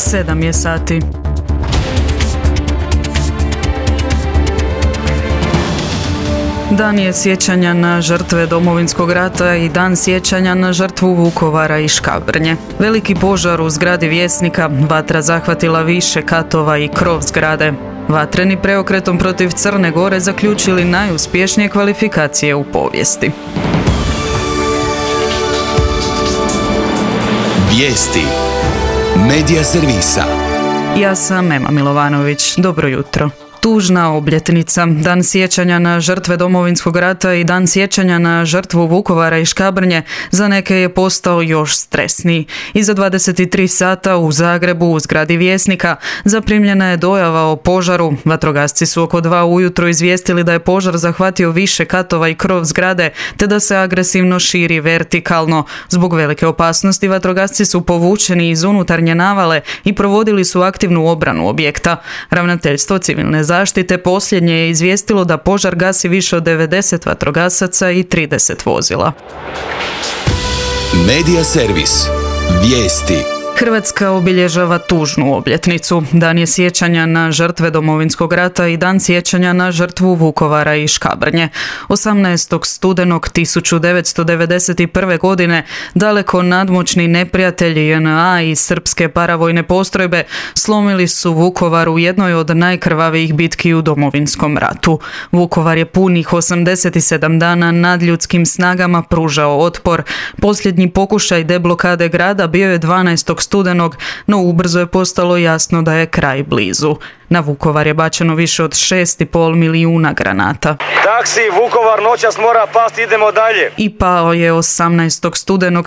7 je sati. Dan je sjećanja na žrtve Domovinskog rata i dan sjećanja na žrtvu Vukovara i Škabrnje. Veliki požar u zgradi Vjesnika, vatra zahvatila više katova i krov zgrade. Vatreni preokretom protiv Crne Gore zaključili najuspješnije kvalifikacije u povijesti. Vijesti Medija servisa. Ja sam Ema Milovanović. Dobro jutro. Tužna obljetnica, dan sjećanja na žrtve Domovinskog rata i dan sjećanja na žrtvu Vukovara i Škabrnje za neke je postao još stresniji. Iza 23 sata u Zagrebu u zgradi Vjesnika zaprimljena je dojava o požaru. Vatrogasci su oko 2 ujutro izvijestili da je požar zahvatio više katova i krov zgrade, te da se agresivno širi vertikalno. Zbog velike opasnosti vatrogasci su povučeni iz unutarnje navale i provodili su aktivnu obranu objekta. Ravnateljstvo civilne zaštite posljednje je izvijestilo da požar gasi više od 90 vatrogasaca i 30 vozila. Medija servis. Vijesti. Hrvatska obilježava tužnu obljetnicu. Dan je sjećanja na žrtve Domovinskog rata i dan sjećanja na žrtvu Vukovara i Škabrnje. 18. studenog 1991. godine daleko nadmoćni neprijatelji JNA i srpske paravojne postrojbe slomili su Vukovar u jednoj od najkrvavijih bitki u Domovinskom ratu. Vukovar je punih 87 dana nadljudskim snagama pružao otpor. Posljednji pokušaj deblokade grada bio je 12. studenog, no ubrzo je postalo jasno da je kraj blizu. Na Vukovar je bačeno više od 6,5 milijuna granata. Taksi, Vukovar, noćas mora pasti, idemo dalje. I pao je 18. studenog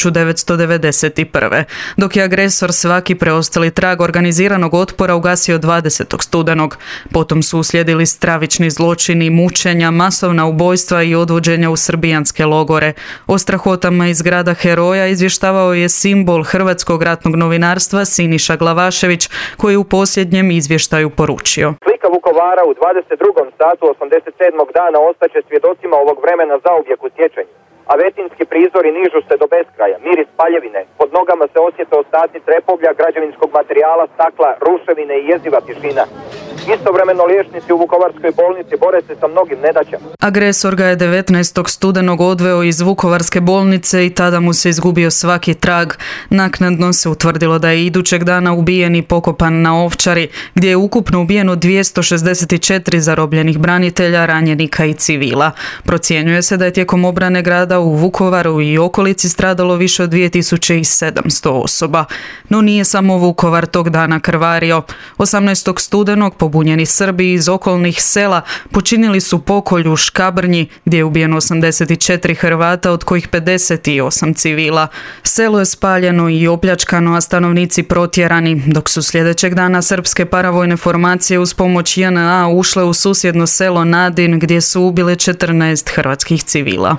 1991. Dok je agresor svaki preostali trag organiziranog otpora ugasio 20. studenog. Potom su uslijedili stravični zločini, mučenja, masovna ubojstva i odvođenja u srbijanske logore. O strahotama iz grada heroja izvještavao je simbol hrvatskog ratnog novinarstva Siniša Glavašević, koji je u posljednjem izvještaju poručio. Slika Vukovara u 22. satu 87. dana ostaće svjedocima ovog vremena zauvijek u sjećanju. A vetinski prizori nižu se do beskraja, miris paljevine, pod nogama se osjete ostaci trepoblja, građevinskog materijala, stakla, ruševine i jeziva tišina. Istovremeno liječnici u Vukovarskoj bolnici bore se sa mnogim nedaćama. Agresor ga je 19. studenog odveo iz Vukovarske bolnice i tada mu se izgubio svaki trag. Naknadno se utvrdilo da je idućeg dana ubijen i pokopan na Ovčari, gdje je ukupno ubijeno 264 zarobljenih branitelja, ranjenika i civila. Procjenjuje se da je tijekom obrane grada u Vukovaru i okolici stradalo više od 2700 osoba. No nije samo Vukovar tog dana krvario. 18. studenog pobunjeni Srbi iz okolnih sela počinili su pokolj u Škabrnji, gdje je ubijeno 84 Hrvata, od kojih 58 civila. Selo je spaljeno i opljačkano, a stanovnici protjerani, dok su sljedećeg dana srpske paravojne formacije uz pomoć JNA ušle u susjedno selo Nadin, gdje su ubile 14 hrvatskih civila.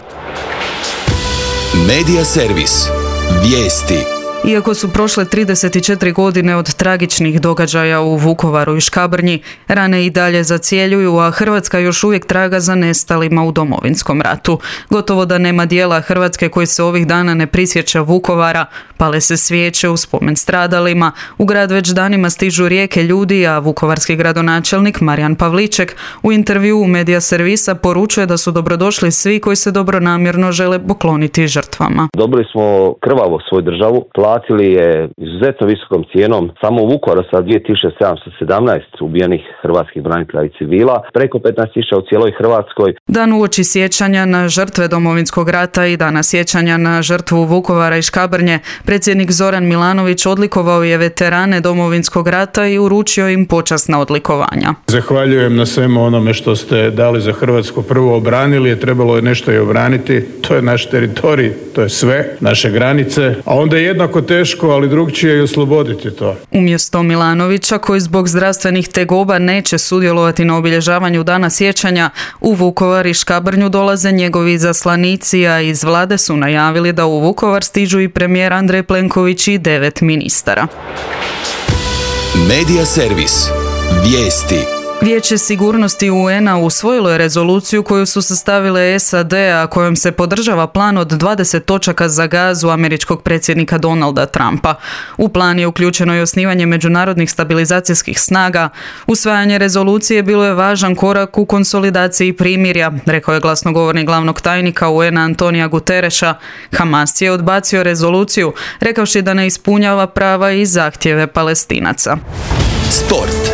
Medija servis. Vijesti. Iako su prošle 34 godine od tragičnih događaja u Vukovaru i Škabrnji, rane i dalje zacjeljuju, a Hrvatska još uvijek traga za nestalima u Domovinskom ratu. Gotovo da nema dijela Hrvatske koji se ovih dana ne prisjeća Vukovara, pale se svijeće u spomen stradalima, u grad već danima stižu rijeke ljudi, a vukovarski gradonačelnik Marijan Pavliček u intervjuu u Medija servisa poručuje da su dobrodošli svi koji se dobronamjerno žele pokloniti žrtvama. Dobili smo krvavo svoju državu, platili je izuzetno visokom cijenom. Samo u Vukovaru sa 2717 ubijenih hrvatskih branitelja i civila, preko 15.000 u cijeloj Hrvatskoj. Dan uoči sjećanja na žrtve Domovinskog rata i dana sjećanja na žrtvu Vukovara i Škabrnje, predsjednik Zoran Milanović odlikovao je veterane Domovinskog rata i uručio im počasna odlikovanja. Zahvaljujem na svemu onome što ste dali za Hrvatsku. Prvo obranili je, trebalo je nešto i obraniti. To je naš teritorij, to je sve, naše granice. A onda je jednako teško, ali drugčije i osloboditi to. Umjesto Milanovića, koji zbog zdravstvenih tegoba neće sudjelovati na obilježavanju dana sjećanja, u Vukovar i Škabrnju dolaze njegovi izaslanici, a iz vlade su najavili da u Vukovar stižu i premijer Andrej Plenković i 9 ministara. Medija servis. Vijesti. Vijeće sigurnosti UN-a usvojilo je rezoluciju koju su sastavile SAD, a kojom se podržava plan od 20 točaka za Gazu američkog predsjednika Donalda Trumpa. U plan je uključeno i osnivanje međunarodnih stabilizacijskih snaga. Usvajanje rezolucije bilo je važan korak u konsolidaciji primirja, rekao je glasnogovornik glavnog tajnika UN-a Antonija Gutereša. Hamas je odbacio rezoluciju, rekavši da ne ispunjava prava i zahtjeve Palestinaca. Sport.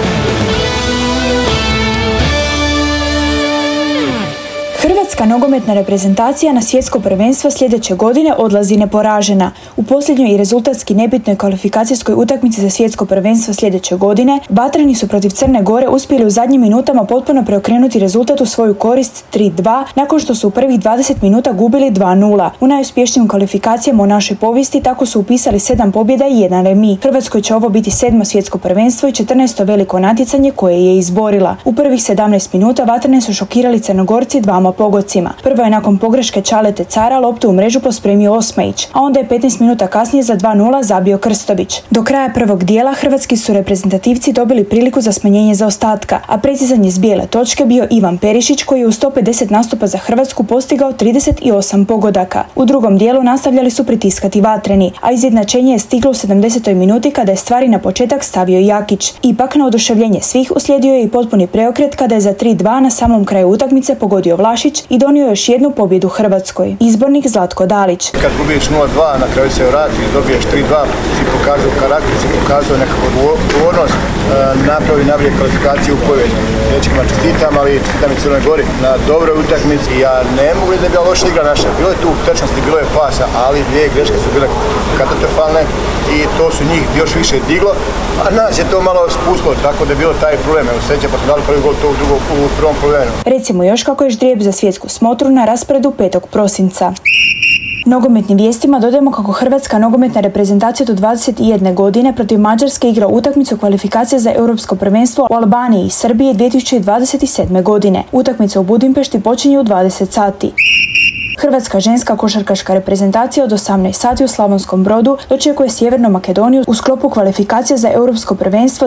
Hrvatska nogometna reprezentacija na svjetsko prvenstvo sljedeće godine odlazi neporažena. U posljednjoj i rezultatski nebitnoj kvalifikacijskoj utakmici za svjetsko prvenstvo sljedeće godine Batrani su protiv Crne Gore uspjeli u zadnjim minutama potpuno preokrenuti rezultat u svoju korist 3-2 nakon što su u prvih 20 minuta gubili 2-0. U najuspješnijim kvalifikacijama u našoj povijesti tako su upisali 7 pobjeda i 1 remi. Hrvatskoj će ovo biti 7. svjetsko prvenstvo i 14. veliko natjecanje koje je izborila. U prvih 17 minuta Vatrane su šokirali Crnogorci 2 pogodcima. Prvo je nakon pogreške Čalete Cara loptu u mrežu pospremio Osmajić, a onda je 15 minuta kasnije za 2-0 zabio Krstović. Do kraja prvog dijela hrvatski su reprezentativci dobili priliku za smanjenje zaostatka, a precizan je s bijele točke bio Ivan Perišić koji je u 150 nastupa za Hrvatsku postigao 38 pogodaka. U drugom dijelu nastavljali su pritiskati Vatreni, a izjednačenje je stiglo u 70. minuti kada je stvari na početak stavio Jakić. Ipak na oduševljenje svih uslijedio je i potpuni preokret kada je za 3-2 na samom kraju utakmice pogodio Vlašić i donio još jednu pobjedu Hrvatskoj. Izbornik Zlatko Dalić. Kad gubiš 0-2, na kraju se vratiš, dobiješ 3-2, si pokazao karakter, si pokazao nekakvu odgovornost, napravi najbolje kvalifikacije u povijesti. Dečkima čestitam, ali čestitam i Crnoj Gori na dobroj utakmici. Ja ne mogu da je bila loša igra naša. Bilo je tu tečnosti, bilo je pasa, ali dvije greške su bile katastrofalne i to su njih još više diglo, a nas je to malo spustilo, tako da je bilo taj problem. Evo sreća pa smo dali prvi gol tog drugog u prvom poluvremenu. Recimo još kako je ždrijeb za svjetsku smotru na rasporedu 5. prosinca. Nogometnim vijestima dodajemo kako Hrvatska nogometna reprezentacija do 21 godine protiv Mađarske igra utakmicu kvalifikacije za europsko prvenstvo u Albaniji i Srbiji 2027. godine. Utakmica u Budimpešti počinje u 20 sati. Hrvatska ženska košarkaška reprezentacija od 18 sati u Slavonskom Brodu dočekuje Sjevernu Makedoniju u sklopu kvalifikacija za europsko prvenstvo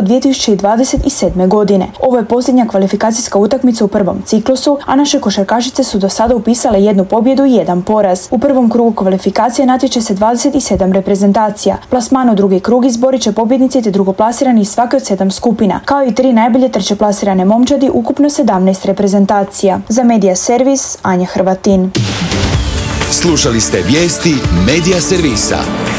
2027. godine. Ovo je posljednja kvalifikacijska utakmica u prvom ciklusu, a naše košarkašice su do sada upisale 1 pobjedu i 1 poraz. U prvom krugu kvalifikacije natječe se 27 reprezentacija. Plasman u drugi krug izborit će pobjednici te drugoplasirani iz svake od 7 skupina, kao i 3 najbolje trećeplasirane momčadi, ukupno 17 reprezentacija. Za Medija Servis, Anja Hrvatin. Slušali ste vijesti Medija Servisa.